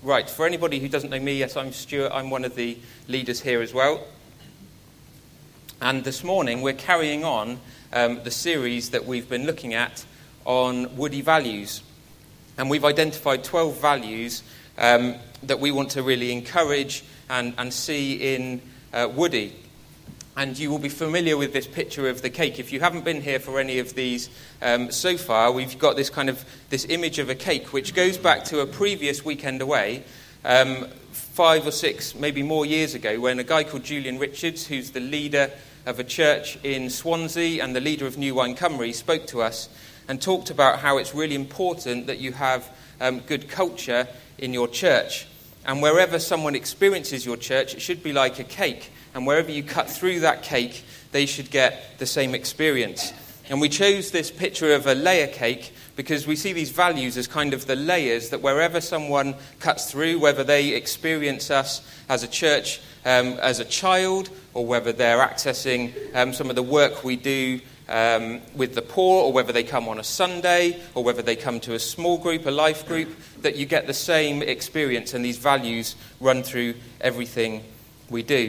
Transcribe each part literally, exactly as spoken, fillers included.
Right, for anybody who doesn't know me, yes, I'm Stuart. I'm one of the leaders here as well. And this morning we're carrying on um, the series that we've been looking at on Woody values. And we've identified twelve values um, that we want to really encourage and, and see in uh, Woody. And you will be familiar with this picture of the cake. If you haven't been here for any of these um, so far, we've got this kind of this image of a cake, which goes back to a previous weekend away, um, five or six, maybe more years ago, when a guy called Julian Richards, who's the leader of a church in Swansea and the leader of New Wine Cymru, spoke to us and talked about how it's really important that you have um, good culture in your church. And wherever someone experiences your church, it should be like a cake. And wherever you cut through that cake, they should get the same experience. And we chose this picture of a layer cake because we see these values as kind of the layers that wherever someone cuts through, whether they experience us as a church um, as a child, or whether they're accessing um, some of the work we do um, with the poor, or whether they come on a Sunday, or whether they come to a small group, a life group, that you get the same experience, and these values run through everything we do.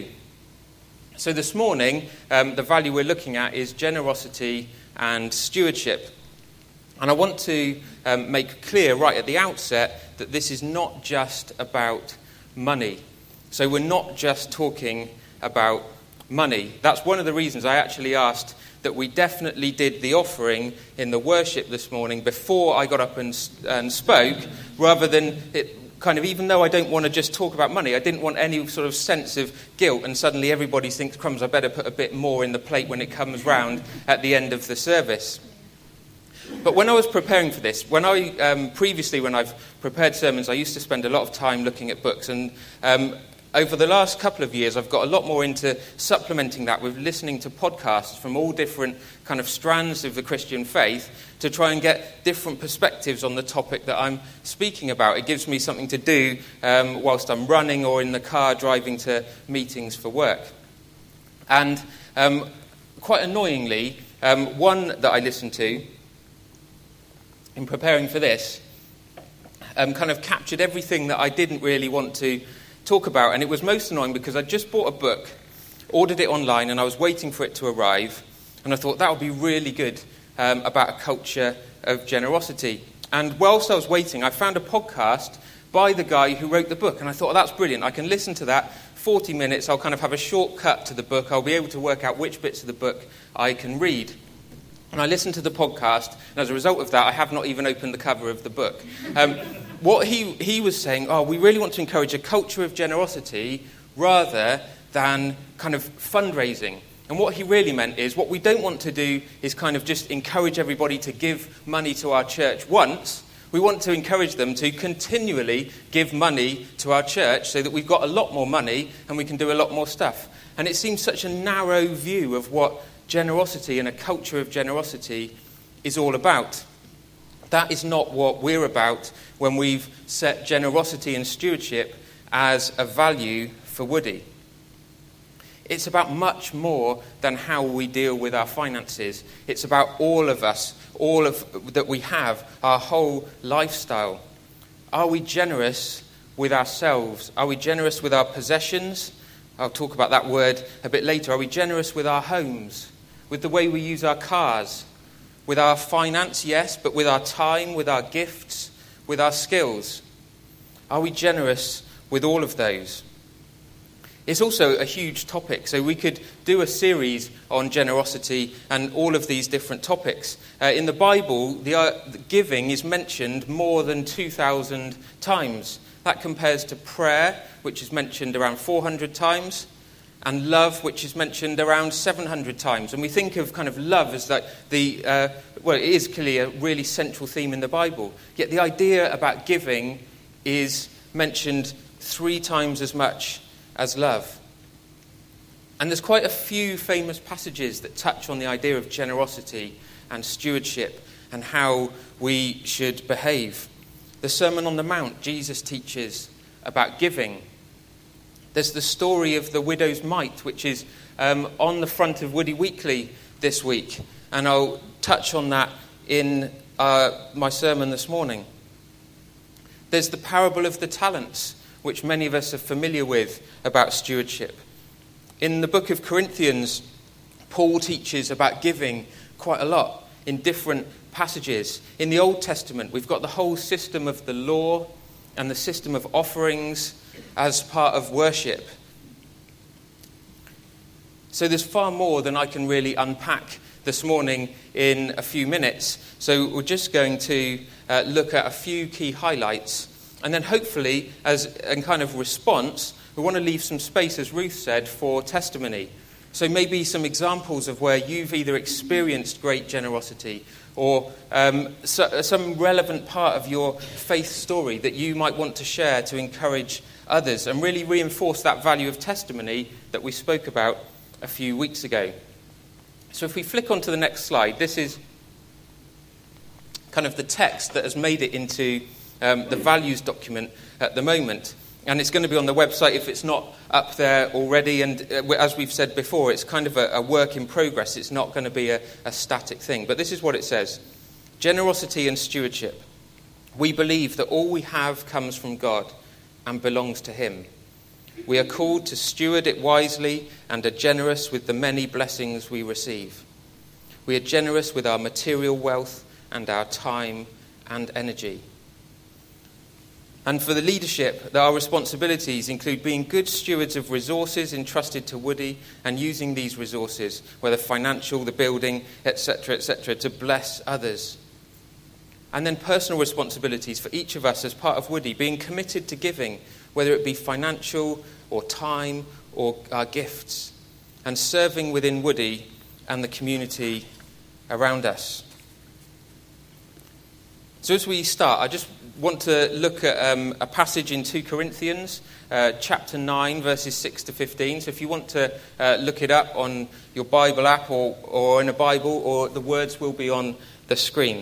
So this morning, um, the value we're looking at is generosity and stewardship. And I want to um, make clear right at the outset that this is not just about money. So we're not just talking about money. That's one of the reasons I actually asked that we definitely did the offering in the worship this morning before I got up and, and spoke, rather than it kind of, even though I don't want to just talk about money, I didn't want any sort of sense of guilt and suddenly everybody thinks, crumbs, I better put a bit more in the plate when it comes round at the end of the service. But when I was preparing for this, when I um, previously, when I've prepared sermons, I used to spend a lot of time looking at books. And um, over the last couple of years, I've got a lot more into supplementing that with listening to podcasts from all different kind of strands of the Christian faith to try and get different perspectives on the topic that I'm speaking about. It gives me something to do um, whilst I'm running or in the car driving to meetings for work. And um, quite annoyingly, um, one that I listened to in preparing for this um, kind of captured everything that I didn't really want to talk about. And it was most annoying because I just bought a book, ordered it online, and I was waiting for it to arrive. And I thought that would be really good um, about a culture of generosity. And whilst I was waiting, I found a podcast by the guy who wrote the book. And I thought, oh, that's brilliant. I can listen to that. forty minutes, I'll kind of have a shortcut to the book. I'll be able to work out which bits of the book I can read. And I listened to the podcast, and as a result of that, I have not even opened the cover of the book. Um, what he, he was saying, oh, we really want to encourage a culture of generosity rather than kind of fundraising. And what he really meant is what we don't want to do is kind of just encourage everybody to give money to our church once. We want to encourage them to continually give money to our church so that we've got a lot more money and we can do a lot more stuff. And it seems such a narrow view of what generosity and a culture of generosity is all about. That is not what we're about when we've set generosity and stewardship as a value for Woody. It's about much more than how we deal with our finances. It's about all of us, all of that we have, our whole lifestyle. Are we generous with ourselves? Are we generous with our possessions? I'll talk about that word a bit later. Are we generous with our homes? With the way we use our cars, with our finance, yes, but with our time, with our gifts, with our skills? Are we generous with all of those? It's also a huge topic, so we could do a series on generosity and all of these different topics. Uh, in the Bible, the, uh, the giving is mentioned more than two thousand times. That compares to prayer, which is mentioned around four hundred times, and love, which is mentioned around seven hundred times. And we think of kind of love as like the, uh, well, it is clearly a really central theme in the Bible. Yet the idea about giving is mentioned three times as much as love. And there's quite a few famous passages that touch on the idea of generosity and stewardship and how we should behave. The Sermon on the Mount, Jesus teaches about giving. There's the story of the widow's mite, which is um, on the front of Woody Weekly this week. And I'll touch on that in uh, my sermon this morning. There's the parable of the talents, which many of us are familiar with about stewardship. In the book of Corinthians, Paul teaches about giving quite a lot in different passages. In the Old Testament, we've got the whole system of the law and the system of offerings as part of worship. So there's far more than I can really unpack this morning in a few minutes. So we're just going to uh, look at a few key highlights. And then hopefully, as a kind of response, we want to leave some space, as Ruth said, for testimony. So maybe some examples of where you've either experienced great generosity or um, so, some relevant part of your faith story that you might want to share to encourage others and really reinforce that value of testimony that we spoke about a few weeks ago. So if we flick on to the next slide, this is kind of the text that has made it into um, the values document at the moment. And it's going to be on the website if it's not up there already. And uh, as we've said before, it's kind of a, a work in progress. It's not going to be a, a static thing. But this is what it says. Generosity and stewardship. We believe that all we have comes from God and belongs to him. We are called to steward it wisely and are generous with the many blessings we receive. We are generous with our material wealth and our time and energy. And for the leadership, our responsibilities include being good stewards of resources entrusted to Woody and using these resources, whether financial, the building, et cetera, et cetera, to bless others. And then personal responsibilities for each of us as part of Woody, being committed to giving, whether it be financial or time or our gifts, and serving within Woody and the community around us. So as we start, I just want to look at um, a passage in Second Corinthians, uh, chapter nine, verses six to fifteen. So if you want to uh, look it up on your Bible app or, or in a Bible, or the words will be on the screen.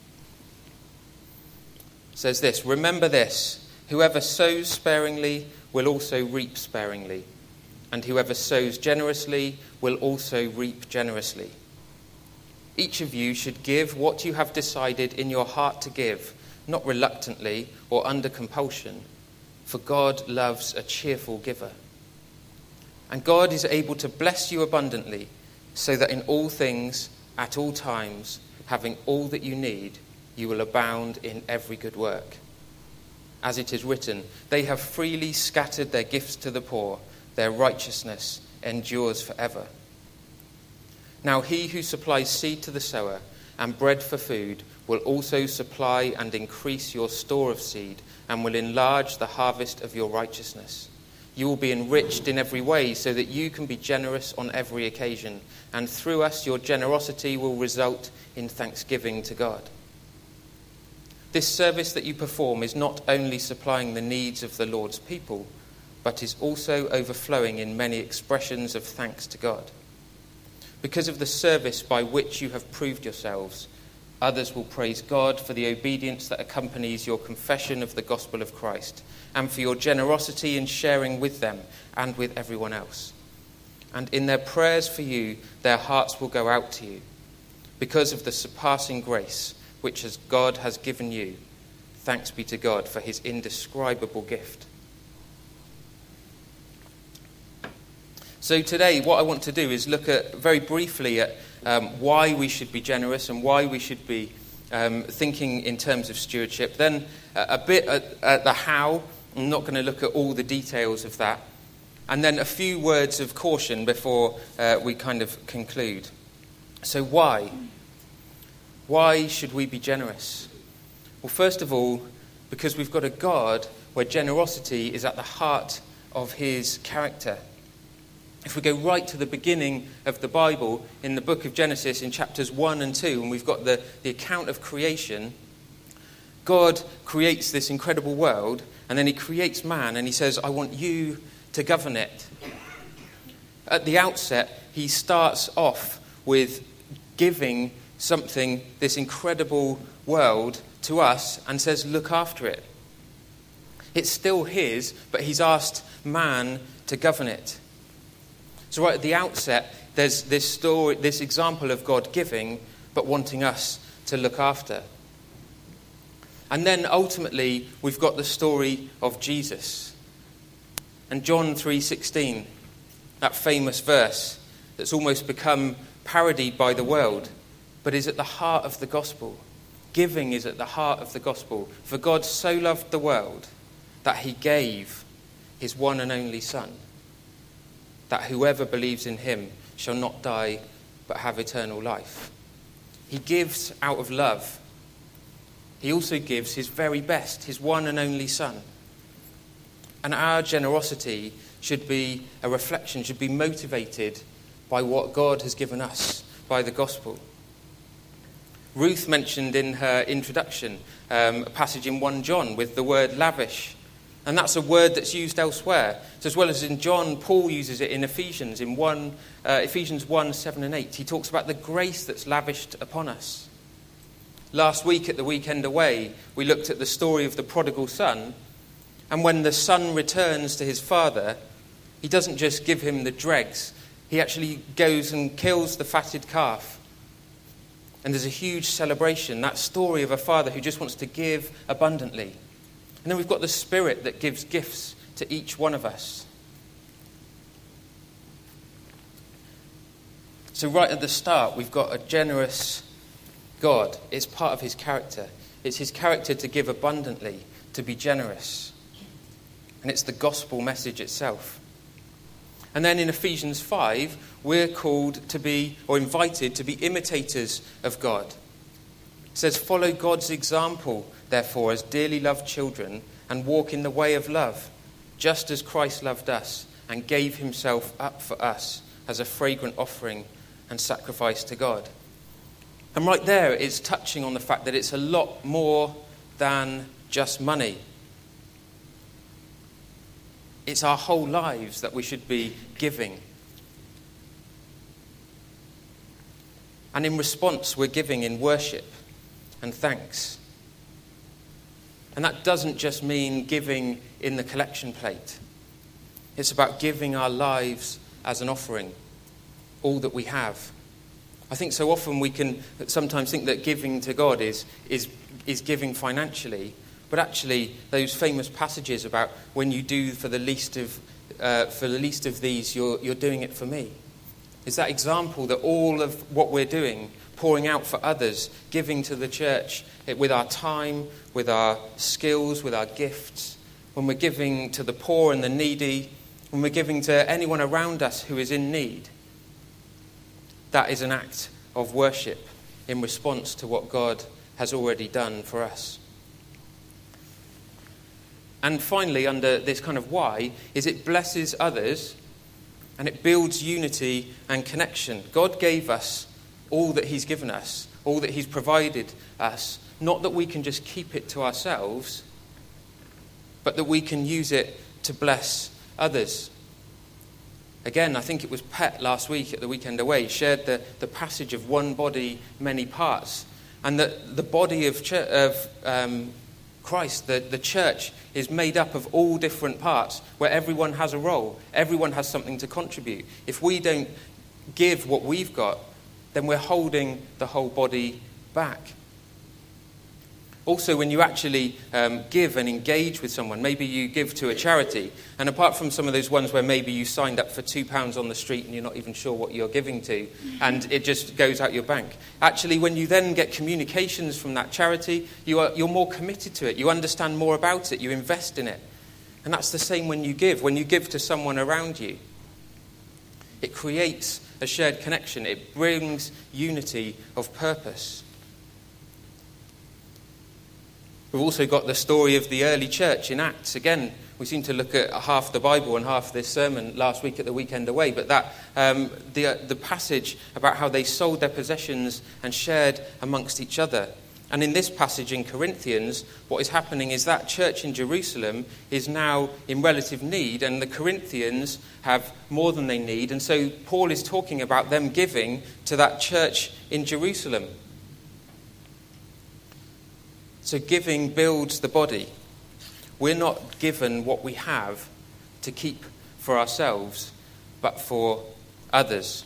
It says this, "Remember this, whoever sows sparingly will also reap sparingly, and whoever sows generously will also reap generously. Each of you should give what you have decided in your heart to give, not reluctantly or under compulsion, for God loves a cheerful giver. And God is able to bless you abundantly, so that in all things, at all times, having all that you need, you will abound in every good work. As it is written, they have freely scattered their gifts to the poor, their righteousness endures forever. Now he who supplies seed to the sower and bread for food will also supply and increase your store of seed and will enlarge the harvest of your righteousness. You will be enriched in every way so that you can be generous on every occasion, and through us your generosity will result in thanksgiving to God. This service that you perform is not only supplying the needs of the Lord's people, but is also overflowing in many expressions of thanks to God. Because of the service by which you have proved yourselves, others will praise God for the obedience that accompanies your confession of the gospel of Christ, and for your generosity in sharing with them and with everyone else. And in their prayers for you, their hearts will go out to you. Because of the surpassing grace which as God has given you, thanks be to God for his indescribable gift." So today, what I want to do is look at very briefly at um, why we should be generous and why we should be um, thinking in terms of stewardship. Then uh, a bit at, at the how. I'm not going to look at all the details of that. And then a few words of caution before uh, we kind of conclude. So why? Why should we be generous? Well, first of all, because we've got a God where generosity is at the heart of his character. If we go right to the beginning of the Bible, in the book of Genesis, in chapters one and two, and we've got the, the account of creation, God creates this incredible world, and then he creates man, and he says, I want you to govern it. At the outset, he starts off with giving something, this incredible world, to us, and says, look after it. It's still his, but he's asked man to govern it. So right at the outset, there's this story, this example of God giving, but wanting us to look after. And then ultimately, we've got the story of Jesus. And John three sixteen, that famous verse that's almost become parodied by the world, but is at the heart of the gospel. Giving is at the heart of the gospel. For God so loved the world that he gave his one and only Son, that whoever believes in him shall not die but have eternal life. He gives out of love. He also gives his very best, his one and only Son. And our generosity should be a reflection, should be motivated by what God has given us, by the gospel. Ruth mentioned in her introduction um, a passage in First John with the word lavish. And that's a word that's used elsewhere. So as well as in John, Paul uses it in Ephesians, in one, uh, Ephesians one, seven and eight. He talks about the grace that's lavished upon us. Last week at the weekend away, we looked at the story of the prodigal son. And when the son returns to his father, he doesn't just give him the dregs. He actually goes and kills the fatted calf. And there's a huge celebration, that story of a father who just wants to give abundantly. And then we've got the Spirit that gives gifts to each one of us. So right at the start, we've got a generous God. It's part of his character. It's his character to give abundantly, to be generous. And it's the gospel message itself. And then in Ephesians five, we're called to be, or invited to be imitators of God. It says, follow God's example, therefore, as dearly loved children, and walk in the way of love, just as Christ loved us and gave himself up for us as a fragrant offering and sacrifice to God. And right there, it's touching on the fact that it's a lot more than just money. It's our whole lives that we should be giving. And in response, we're giving in worship and thanks. And that doesn't just mean giving in the collection plate. It's about giving our lives as an offering, all that we have. I think so often we can sometimes think that giving to God is, is, is giving financially. But actually, those famous passages about when you do for the least of uh, for the least of these, you're you're doing it for me. Is that example that all of what we're doing, pouring out for others, giving to the church with our time, with our skills, with our gifts, when we're giving to the poor and the needy, when we're giving to anyone around us who is in need, that is an act of worship in response to what God has already done for us. And finally, under this kind of why, is it blesses others and it builds unity and connection. God gave us all that he's given us, all that he's provided us, not that we can just keep it to ourselves, but that we can use it to bless others. Again, I think it was Pet last week at the weekend away shared the, the passage of one body, many parts, and that the body of, ch- of um, Christ, the, the church, is made up of all different parts where everyone has a role. Everyone has something to contribute. If we don't give what we've got, then we're holding the whole body back. Also, when you actually um, give and engage with someone, maybe you give to a charity, and apart from some of those ones where maybe you signed up for two pounds on the street and you're not even sure what you're giving to, and it just goes out your bank. Actually, when you then get communications from that charity, you are, you're more committed to it. You understand more about it. You invest in it. And that's the same when you give. When you give to someone around you, it creates a shared connection. It brings unity of purpose. We've also got the story of the early church in Acts. Again, we seem to look at half the Bible and half this sermon last week at the weekend away. But that um, the uh, the passage about how they sold their possessions and shared amongst each other. And in this passage in Corinthians, what is happening is that church in Jerusalem is now in relative need, and the Corinthians have more than they need. And so Paul is talking about them giving to that church in Jerusalem. So giving builds the body. We're not given what we have to keep for ourselves, but for others.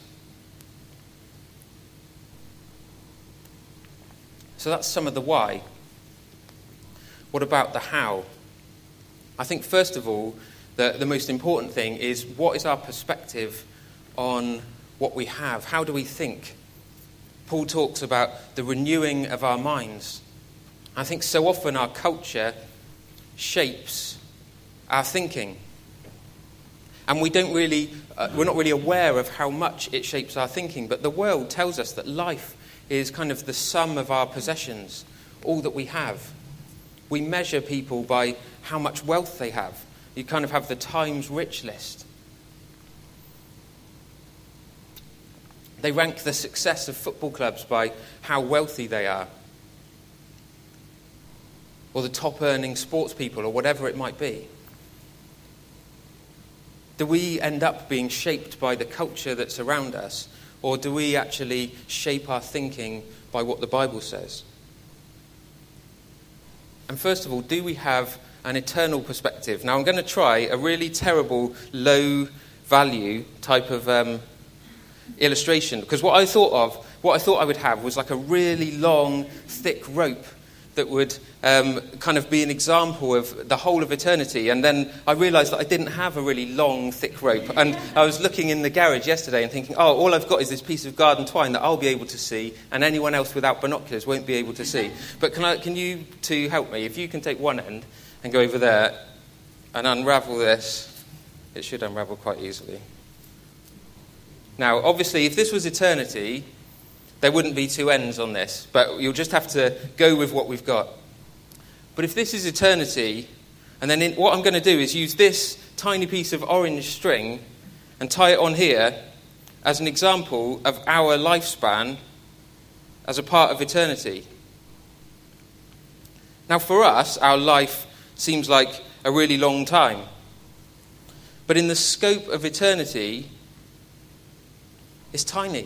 So that's some of the why. What about the how? I think, first of all, the, the most important thing is, what is our perspective on what we have? How do we think? Paul talks about the renewing of our minds. I think so often our culture shapes our thinking. And we don't really, uh, we're not really aware of how much it shapes our thinking. But the world tells us that life is kind of the sum of our possessions, all that we have. We measure people by how much wealth they have. You kind of have the Times Rich list. They rank the success of football clubs by how wealthy they are, or the top earning sports people, or whatever it might be. Do we end up being shaped by the culture that's around us, or do we actually shape our thinking by what the Bible says? And first of all, do we have an eternal perspective? Now, I'm going to try a really terrible, low-value type of um, illustration, because what I thought of, what I thought I would have was like a really long, thick rope that would um, kind of be an example of the whole of eternity. And then I realised that I didn't have a really long, thick rope. And I was looking in the garage yesterday and thinking, oh, all I've got is this piece of garden twine that I'll be able to see, and anyone else without binoculars won't be able to see. But can I, can you two help me? If you can take one end and go over there and unravel this, it should unravel quite easily. Now, obviously, if this was eternity, there wouldn't be two ends on this, but you'll just have to go with what we've got. But if this is eternity, and then in, what I'm going to do is use this tiny piece of orange string and tie it on here as an example of our lifespan as a part of eternity. Now, for us, our life seems like a really long time. But in the scope of eternity, it's tiny.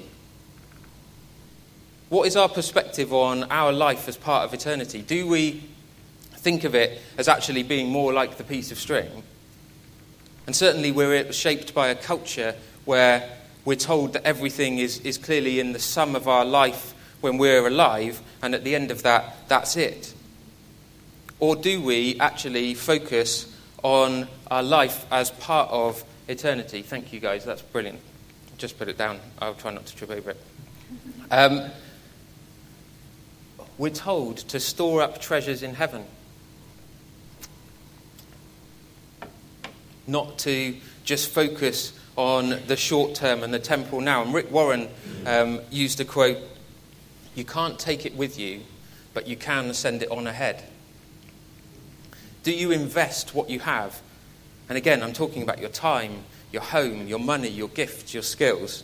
What is our perspective on our life as part of eternity? Do we think of it as actually being more like the piece of string? And certainly we're shaped by a culture where we're told that everything is, is clearly in the sum of our life when we're alive, and at the end of that, that's it. Or do we actually focus on our life as part of eternity? Thank you, guys. That's brilliant. Just put it down. I'll try not to trip over it. Um, we're told to store up treasures in heaven. Not to just focus on the short term and the temporal now. And Rick Warren um, used a quote, "You can't take it with you, but you can send it on ahead." Do you invest what you have? And again, I'm talking about your time, your home, your money, your gifts, your skills,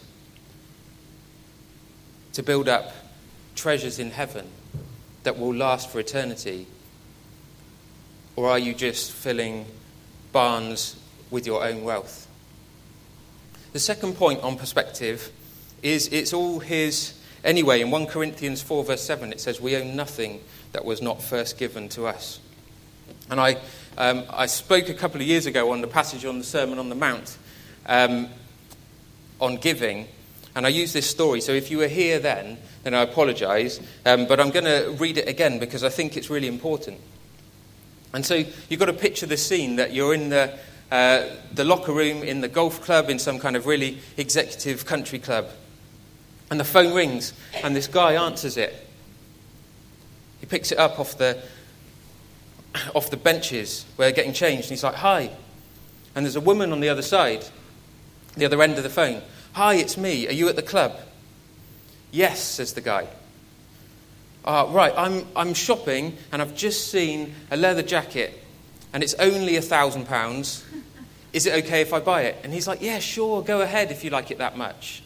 to build up treasures in heaven that will last for eternity? Or are you just filling barns with your own wealth? The second point on perspective is it's all his anyway. In First Corinthians four verse seven, it says, "We own nothing that was not first given to us." And I um, I spoke a couple of years ago on the passage on the Sermon on the Mount um, on giving, and I used this story. So if you were here then, then I apologise, um, but I'm going to read it again because I think it's really important. And so you've got to picture the scene that you're in the uh, the locker room in the golf club in some kind of really executive country club, and the phone rings, and this guy answers it. He picks it up off the off the benches where they're getting changed, and he's like, "Hi." And there's a woman on the other side, the other end of the phone. "Hi, it's me. Are you at the club?" "Yes," says the guy. Uh, right, I'm I'm shopping, and I've just seen a leather jacket, and it's only a thousand pounds. Is it okay if I buy it? And he's like, "Yeah, sure, go ahead if you like it that much."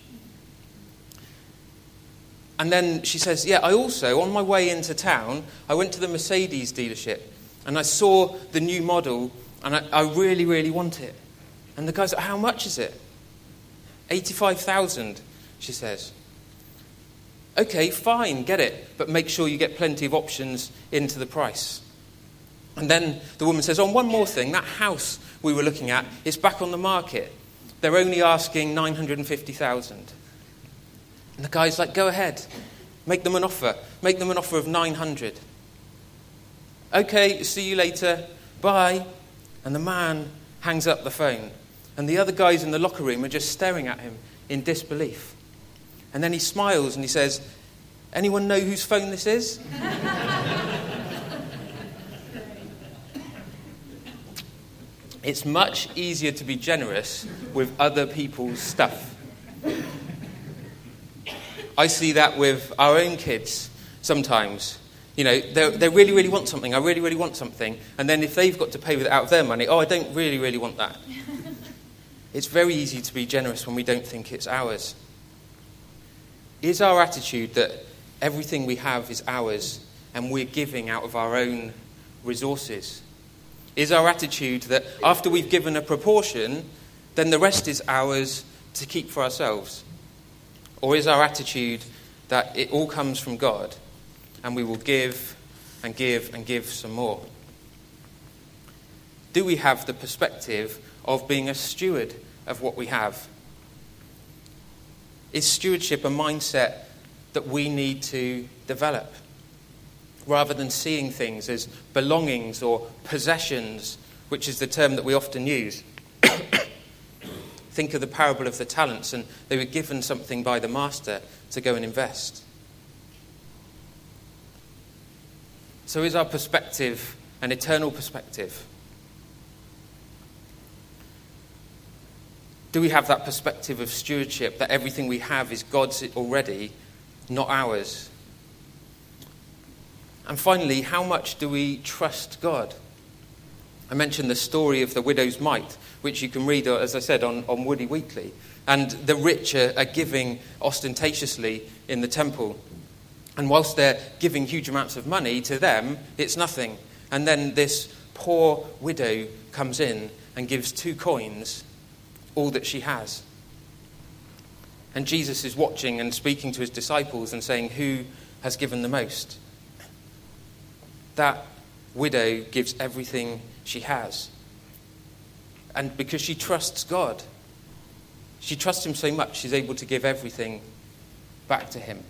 And then she says, "Yeah, I also, on my way into town, I went to the Mercedes dealership, and I saw the new model, and I, I really, really want it." And the guy's like, "How much is it?" eighty-five thousand, she says. "Okay, fine, get it, but make sure you get plenty of options into the price." And then the woman says, "Oh, one more thing, that house we were looking at is back on the market. They're only asking nine hundred fifty thousand. And the guy's like, "Go ahead, make them an offer. Make them an offer of nine hundred. Okay, see you later. Bye. And the man hangs up the phone. And the other guys in the locker room are just staring at him in disbelief. And then he smiles and he says, anyone know whose phone this is? It's much easier to be generous with other people's stuff. I see that with our own kids sometimes. You know, they really, really want something. I really, really want something. And then if they've got to pay with it out of their money, oh, I don't really, really want that. It's very easy to be generous when we don't think it's ours. Is our attitude that everything we have is ours and we're giving out of our own resources? Is our attitude that after we've given a proportion, then the rest is ours to keep for ourselves? Or is our attitude that it all comes from God and we will give and give and give some more? Do we have the perspective of being a steward of what we have? Is stewardship a mindset that we need to develop? Rather than seeing things as belongings or possessions, which is the term that we often use. Think of the parable of the talents, and they were given something by the master to go and invest. So is our perspective an eternal perspective? Do we have that perspective of stewardship, that everything we have is God's already, not ours? And finally, how much do we trust God? I mentioned the story of the widow's mite, which you can read, as I said, on, on Woody Weekly. And the rich are, are giving ostentatiously in the temple. And whilst they're giving huge amounts of money to them, it's nothing. And then this poor widow comes in and gives two coins, all that she has. And Jesus is watching and speaking to his disciples and saying, who has given the most? That widow gives everything she has. And because she trusts God, she trusts him so much, she's able to give everything back to him.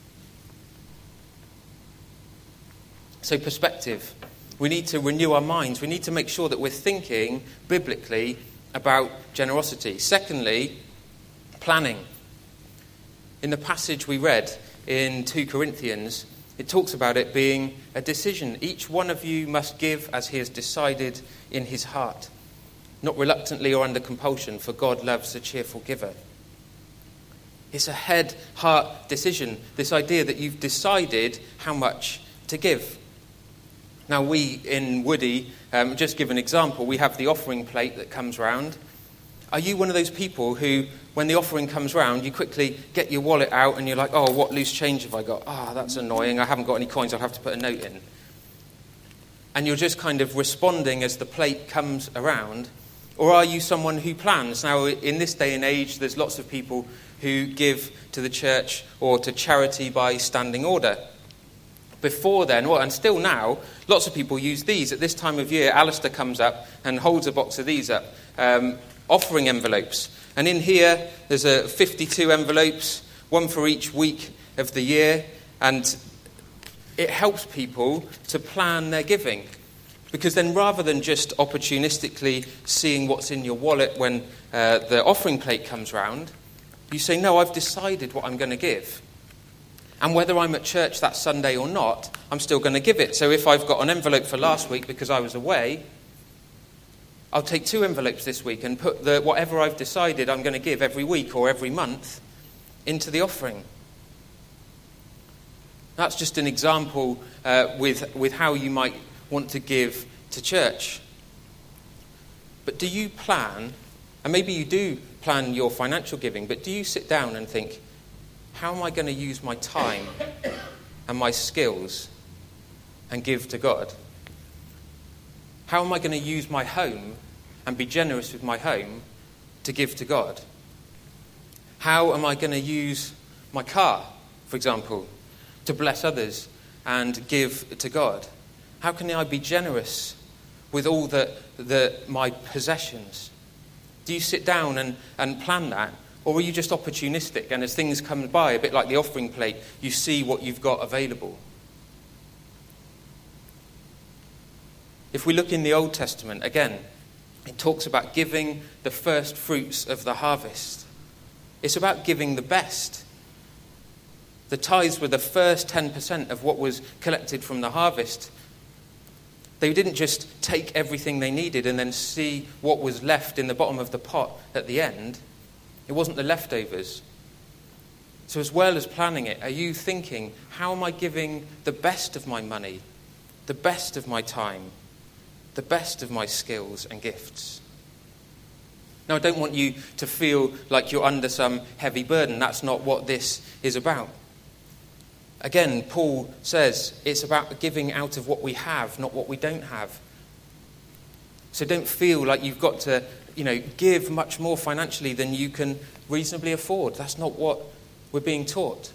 So perspective. We need to renew our minds. We need to make sure that we're thinking biblically about generosity. Secondly, planning. In the passage we read in Second Corinthians, it talks about it being a decision. Each one of you must give as he has decided in his heart, not reluctantly or under compulsion, for God loves a cheerful giver. It's a head-heart decision, this idea that you've decided how much to give. Now we in Woody, um, just give an example, we have the offering plate that comes round. Are you one of those people who, when the offering comes round, you quickly get your wallet out and you're like, oh, what loose change have I got? Ah, oh, that's annoying. I haven't got any coins. I'll have to put a note in. And you're just kind of responding as the plate comes around? Or are you someone who plans? Now, in this day and age, there's lots of people who give to the church or to charity by standing order. Before then, well, and still now, lots of people use these. At this time of year, Alistair comes up and holds a box of these up. Um, offering envelopes. And in here, there's a fifty-two envelopes, one for each week of the year. And it helps people to plan their giving. Because then rather than just opportunistically seeing what's in your wallet when uh, the offering plate comes round, you say, no, I've decided what I'm going to give. And whether I'm at church that Sunday or not, I'm still going to give it. So if I've got an envelope for last week because I was away, I'll take two envelopes this week and put the whatever I've decided I'm going to give every week or every month into the offering. That's just an example uh, with, with how you might want to give to church. But do you plan, and maybe you do plan your financial giving, but do you sit down and think, how am I going to use my time and my skills and give to God? How am I going to use my home and be generous with my home to give to God? How am I going to use my car, for example, to bless others and give to God? How can I be generous with all the, the my possessions? Do you sit down and, and plan that? Or are you just opportunistic, and as things come by, a bit like the offering plate, you see what you've got available? If we look in the Old Testament, again, it talks about giving the first fruits of the harvest. It's about giving the best. The tithes were the first ten percent of what was collected from the harvest. They didn't just take everything they needed and then see what was left in the bottom of the pot at the end. It wasn't the leftovers. So as well as planning it, are you thinking, how am I giving the best of my money, the best of my time, the best of my skills and gifts? Now, I don't want you to feel like you're under some heavy burden. That's not what this is about. Again, Paul says it's about giving out of what we have, not what we don't have. So don't feel like you've got to, you know, give much more financially than you can reasonably afford. That's not what we're being taught.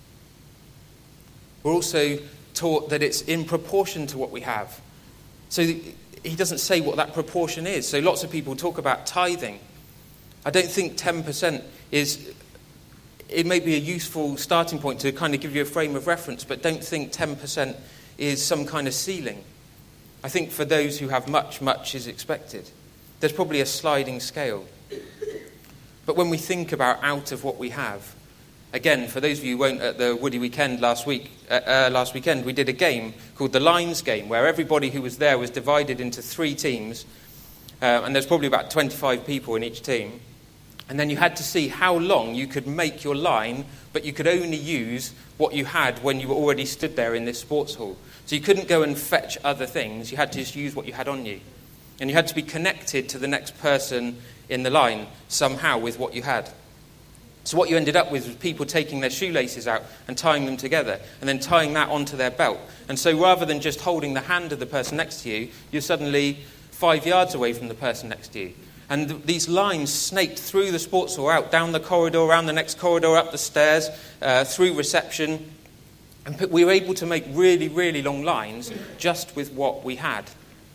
We're also taught that it's in proportion to what we have. So he doesn't say what that proportion is. So lots of people talk about tithing. I don't think ten percent is... It may be a useful starting point to kind of give you a frame of reference, but don't think ten percent is some kind of ceiling. I think for those who have much, much is expected. There's probably a sliding scale. But when we think about out of what we have, again, for those of you who weren't at the Woody Weekend last week, uh, uh, last weekend, we did a game called the Lines Game, where everybody who was there was divided into three teams, uh, and there's probably about twenty-five people in each team. And then you had to see how long you could make your line, but you could only use what you had when you were already stood there in this sports hall. So you couldn't go and fetch other things. You had to just use what you had on you. And you had to be connected to the next person in the line somehow with what you had. So what you ended up with was people taking their shoelaces out and tying them together, and then tying that onto their belt. And so rather than just holding the hand of the person next to you, you're suddenly five yards away from the person next to you. And th- these lines snaked through the sports hall, out, down the corridor, around the next corridor, up the stairs, uh, through reception. And p- we were able to make really, really long lines just with what we had.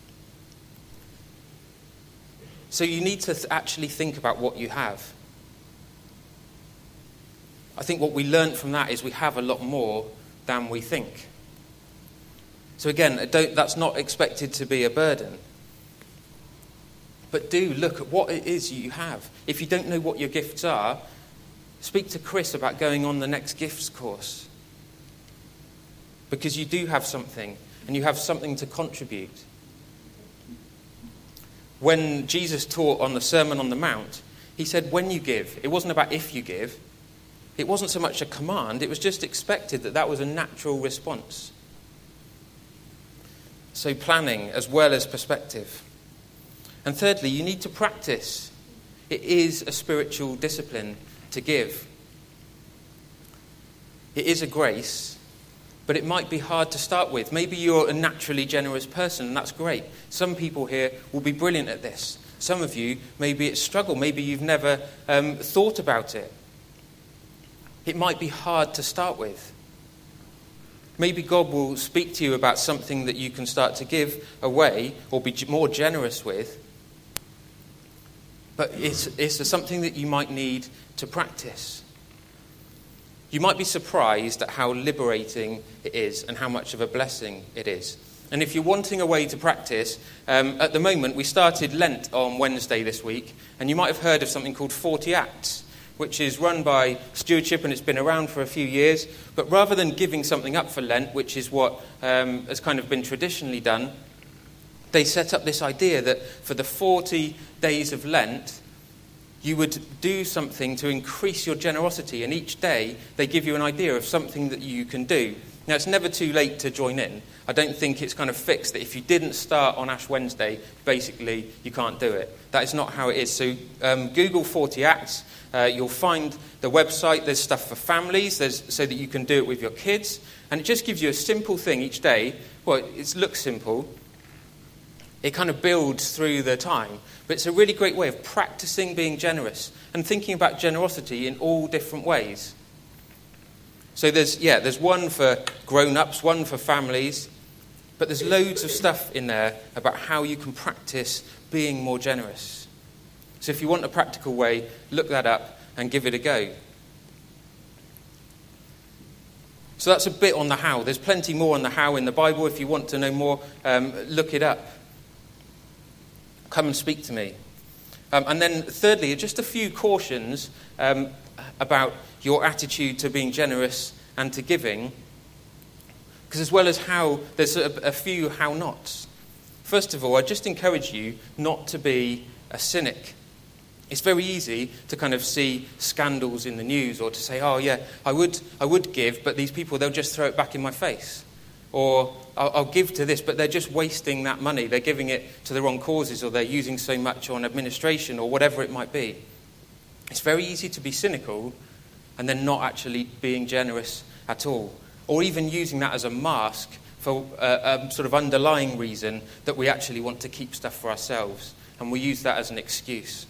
So you need to th- actually think about what you have. I think what we learned from that is we have a lot more than we think. So again, don't, that's not expected to be a burden. But do look at what it is you have. If you don't know what your gifts are, speak to Chris about going on the next gifts course. Because you do have something, and you have something to contribute. When Jesus taught on the Sermon on the Mount, he said when you give, it wasn't about if you give. It wasn't so much a command, it was just expected that that was a natural response. So planning as well as perspective. And thirdly, you need to practice. It is a spiritual discipline to give. It is a grace, but it might be hard to start with. Maybe you're a naturally generous person, and that's great. Some people here will be brilliant at this. Some of you, maybe it's struggle. Maybe you've never um, thought about it. It might be hard to start with. Maybe God will speak to you about something that you can start to give away or be more generous with. But it's, it's something that you might need to practice. You might be surprised at how liberating it is and how much of a blessing it is. And if you're wanting a way to practice, um, at the moment we started Lent on Wednesday this week, and you might have heard of something called forty Acts, which is run by Stewardship and it's been around for a few years. But rather than giving something up for Lent, which is what um, has kind of been traditionally done, they set up this idea that for the forty days of Lent, you would do something to increase your generosity. And each day, they give you an idea of something that you can do. Now, it's never too late to join in. I don't think it's kind of fixed that if you didn't start on Ash Wednesday, basically, you can't do it. That is not how it is. So um, Google forty Acts. Uh, you'll find the website. There's stuff for families there's, so that you can do it with your kids. And it just gives you a simple thing each day. Well, it looks simple. It kind of builds through the time. But it's a really great way of practicing being generous and thinking about generosity in all different ways. So there's, yeah, there's one for grown-ups, one for families, but there's loads of stuff in there about how you can practice being more generous. So if you want a practical way, look that up and give it a go. So that's a bit on the how. There's plenty more on the how in the Bible. If you want to know more, um, look it up. Come and speak to me. Um, and then thirdly, just a few cautions um, about your attitude to being generous and to giving. Because as well as how, there's a, a few how-nots. First of all, I just encourage you not to be a cynic. It's very easy to kind of see scandals in the news or to say, oh yeah, I would I would give, but these people, they'll just throw it back in my face. Or I'll, I'll give to this, but they're just wasting that money. They're giving it to the wrong causes, or they're using so much on administration or whatever it might be. It's very easy to be cynical and then not actually being generous at all. Or even using that as a mask for a, a sort of underlying reason that we actually want to keep stuff for ourselves. And we use that as an excuse.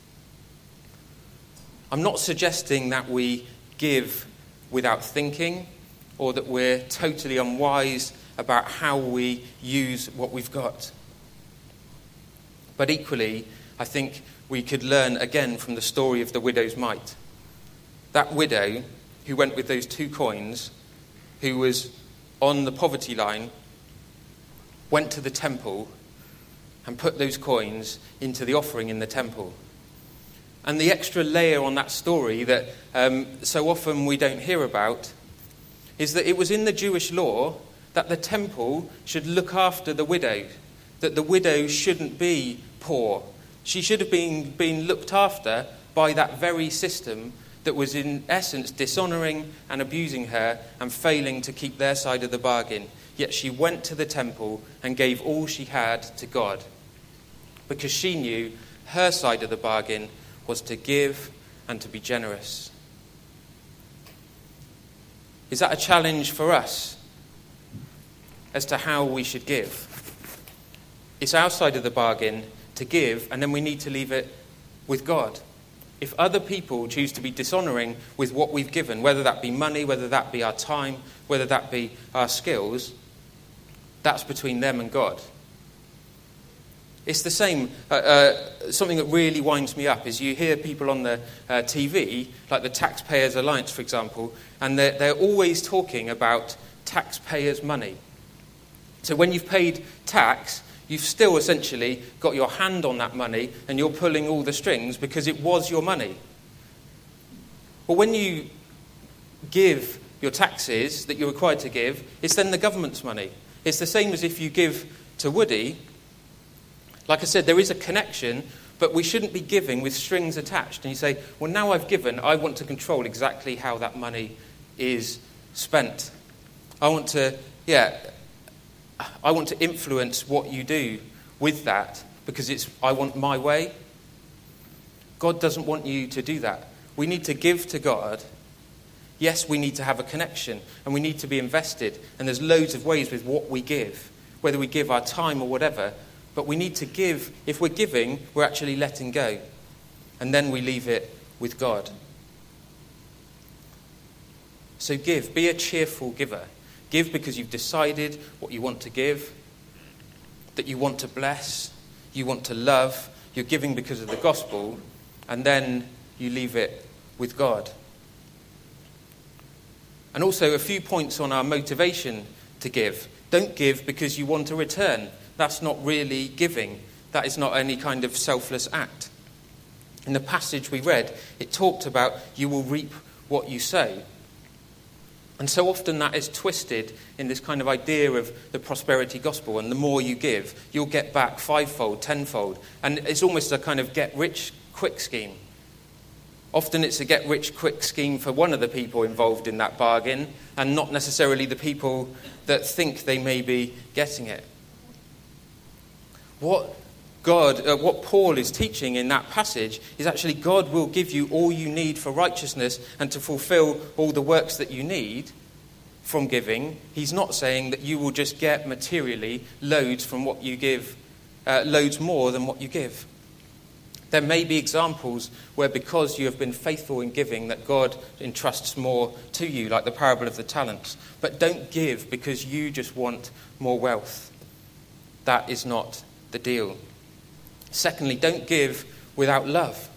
I'm not suggesting that we give without thinking or that we're totally unwise about how we use what we've got. But equally, I think we could learn again from the story of the widow's mite. That widow who went with those two coins, who was on the poverty line, went to the temple and put those coins into the offering in the temple. And the extra layer on that story that um, so often we don't hear about is that it was in the Jewish law that the temple should look after the widow, that the widow shouldn't be poor. She should have been, been looked after by that very system that was in essence dishonouring and abusing her and failing to keep their side of the bargain. Yet she went to the temple and gave all she had to God because she knew her side of the bargain was to give and to be generous. Is that a challenge for us as to how we should give? It's our side of the bargain to give, and then we need to leave it with God. If other people choose to be dishonouring with what we've given, whether that be money, whether that be our time, whether that be our skills, that's between them and God. It's the same, uh, uh, something that really winds me up is you hear people on the uh, T V, like the Taxpayers Alliance, for example, and they're, they're always talking about taxpayers' money. So when you've paid tax, you've still essentially got your hand on that money and you're pulling all the strings because it was your money. But when you give your taxes that you're required to give, it's then the government's money. It's the same as if you give to Woody. Like I said, there is a connection, but we shouldn't be giving with strings attached. And you say, well, now I've given, I want to control exactly how that money is spent. I want to, yeah, I want to influence what you do with that because it's, I want my way. God doesn't want you to do that. We need to give to God. Yes, we need to have a connection and we need to be invested. And there's loads of ways with what we give, whether we give our time or whatever. But we need to give. If we're giving, we're actually letting go. And then we leave it with God. So give. Be a cheerful giver. Give because you've decided what you want to give, that you want to bless, you want to love. You're giving because of the gospel. And then you leave it with God. And also a few points on our motivation to give. Don't give because you want a return. That's not really giving. That is not any kind of selfless act. In the passage we read, it talked about you will reap what you sow. And so often that is twisted in this kind of idea of the prosperity gospel. And the more you give, you'll get back fivefold, tenfold. And it's almost a kind of get-rich-quick scheme. Often it's a get-rich-quick scheme for one of the people involved in that bargain and not necessarily the people that think they may be getting it. What God, uh, what Paul is teaching in that passage is actually God will give you all you need for righteousness and to fulfill all the works that you need from giving. He's not saying that you will just get materially loads from what you give, uh, loads more than what you give. There may be examples where because you have been faithful in giving that God entrusts more to you, like the parable of the talents. But don't give because you just want more wealth. That is not the deal. Secondly, don't give without love.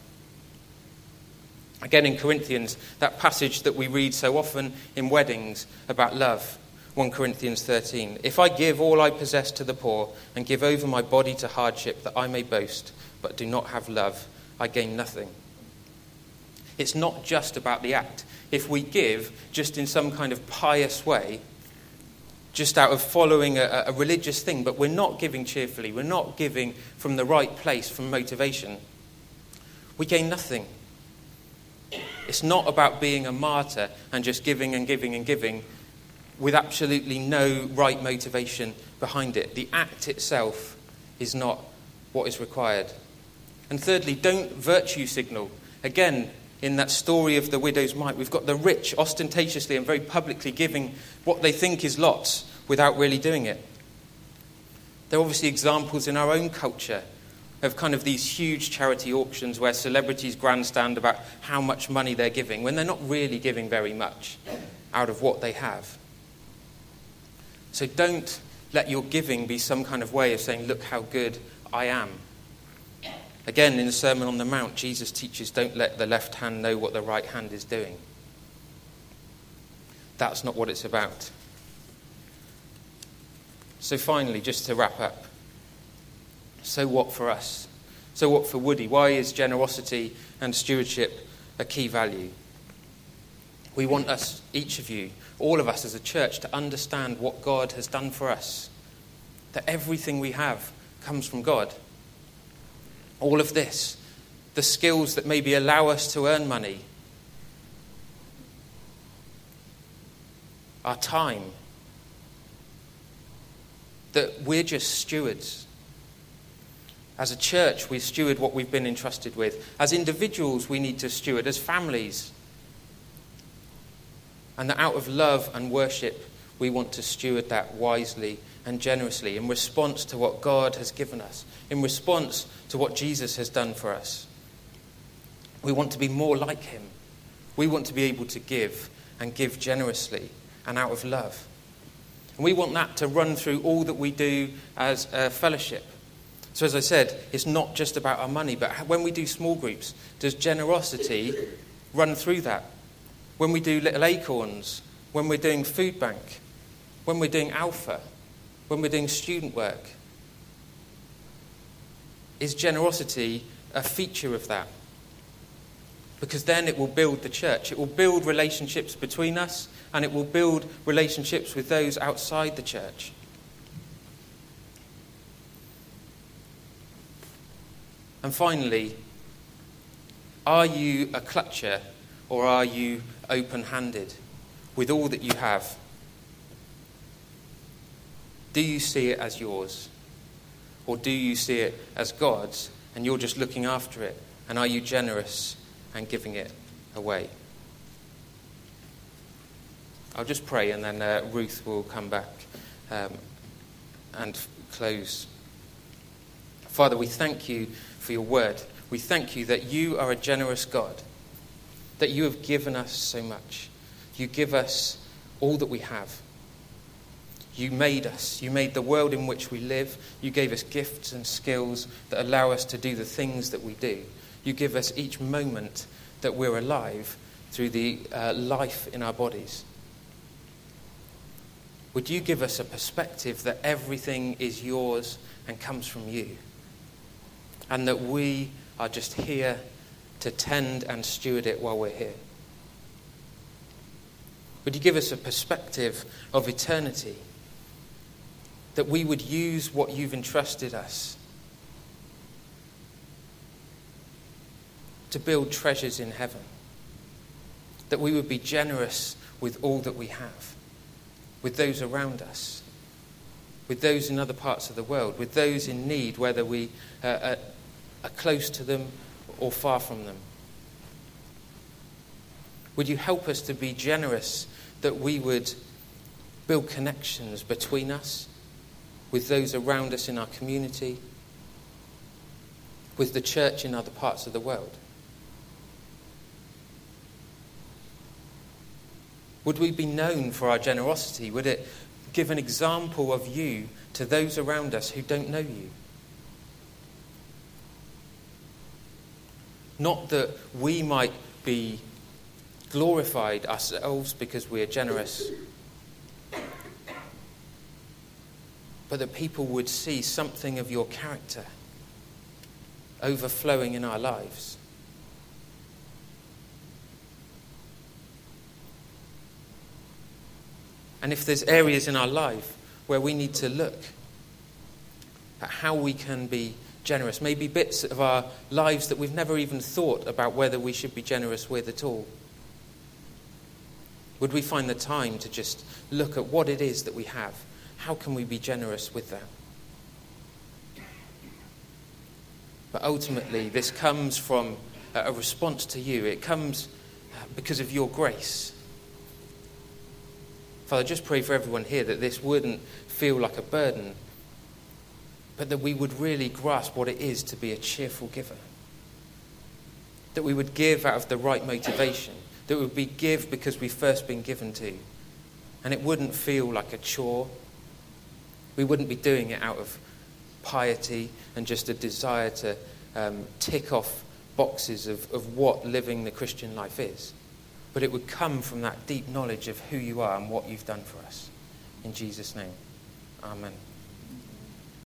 Again, in Corinthians, that passage that we read so often in weddings about love. First Corinthians thirteen. If I give all I possess to the poor and give over my body to hardship that I may boast, but do not have love, I gain nothing. It's not just about the act. If we give just in some kind of pious way, just out of following a, a religious thing, but we're not giving cheerfully, we're not giving from the right place, from motivation, we gain nothing. It's not about being a martyr and just giving and giving and giving with absolutely no right motivation behind it. The act itself is not what is required. And thirdly, don't virtue signal. Again, in that story of the widow's mite, we've got the rich ostentatiously and very publicly giving what they think is lots without really doing it. There are obviously examples in our own culture of kind of these huge charity auctions where celebrities grandstand about how much money they're giving when they're not really giving very much out of what they have. So don't let your giving be some kind of way of saying, look how good I am. Again, in the Sermon on the Mount, Jesus teaches, don't let the left hand know what the right hand is doing. That's not what it's about. So finally, just to wrap up, so what for us? So what for Woody? Why is generosity and stewardship a key value? We want us, each of you, all of us as a church, to understand what God has done for us. That everything we have comes from God. All of this, the skills that maybe allow us to earn money, our time, that we're just stewards. As a church, we steward what we've been entrusted with. As individuals, we need to steward. As families. And that out of love and worship, we want to steward that wisely and generously in response to what God has given us, in response to what Jesus has done for us. We want to be more like him. We want to be able to give and give generously and out of love. And we want that to run through all that we do as a fellowship. So as I said, it's not just about our money, but when we do small groups, does generosity run through that? When we do Little Acorns, when we're doing Food Bank, when we're doing Alpha, when we're doing student work, is generosity a feature of that? Because then it will build the church. It will build relationships between us, and it will build relationships with those outside the church. And finally, are you a clutcher or are you open-handed with all that you have? Do you see it as yours? Or do you see it as God's and you're just looking after it? And are you generous and giving it away? I'll just pray and then uh, Ruth will come back um, and close. Father, we thank you for your word. We thank you that you are a generous God, that you have given us so much. You give us all that we have. You made us. You made the world in which we live. You gave us gifts and skills that allow us to do the things that we do. You give us each moment that we're alive through the uh, life in our bodies. Would you give us a perspective that everything is yours and comes from you? And that we are just here to tend and steward it while we're here. Would you give us a perspective of eternity? That we would use what you've entrusted us to build treasures in heaven. That we would be generous with all that we have, with those around us, with those in other parts of the world, with those in need, whether we uh, are, are close to them or far from them. Would you help us to be generous, that we would build connections between us, with those around us in our community, with the church in other parts of the world? Would we be known for our generosity? Would it give an example of you to those around us who don't know you? Not that we might be glorified ourselves because we are generous, but that people would see something of your character overflowing in our lives. And if there's areas in our life where we need to look at how we can be generous, maybe bits of our lives that we've never even thought about whether we should be generous with at all, would we find the time to just look at what it is that we have? How can we be generous with that? But ultimately, this comes from a response to you. It comes because of your grace. Father, just pray for everyone here that this wouldn't feel like a burden, but that we would really grasp what it is to be a cheerful giver. That we would give out of the right motivation. That we would be give because we've first been given to. And it wouldn't feel like a chore. We wouldn't be doing it out of piety and just a desire to um, tick off boxes of, of what living the Christian life is. But it would come from that deep knowledge of who you are and what you've done for us. In Jesus' name, amen.